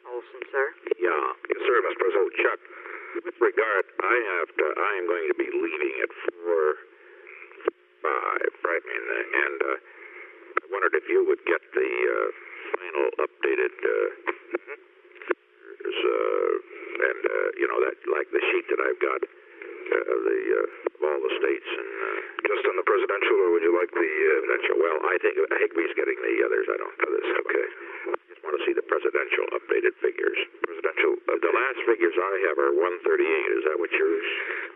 Olson, sir. Yeah. Yes, sir, Mr. President. Oh, Chuck, with regard, I am going to be leaving at 4:05, right? I wondered if you would get the final updated figures, and that, like the sheet that I've got of all the states and Just on the presidential, or would you like the presidential. Well, I think Higby's getting the others. I don't know this. Okay. I just want to see the presidential updated figures. Presidential. The last figures I have are 138. Is that what yours?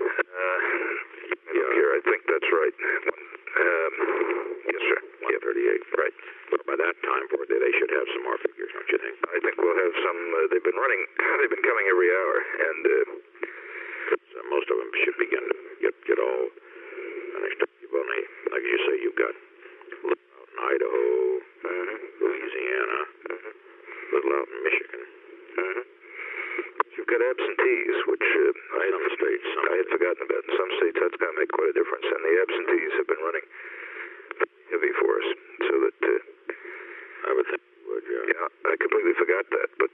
Here, I think that's right. Yes, sir. 138. Right. Well, by that time, they should have some more figures, don't you think? I think we'll have some. They've been running. They've been coming every hour, and Most of them should begin to get all finished up. You've only, like you say, you've got little out in Idaho, Louisiana, little out in Michigan. you've got absentees, which Some states, I had forgotten about. In some states, that's going to make quite a difference, and the absentees have been running heavy for us, so that I would think you would, yeah. yeah, I completely forgot that, but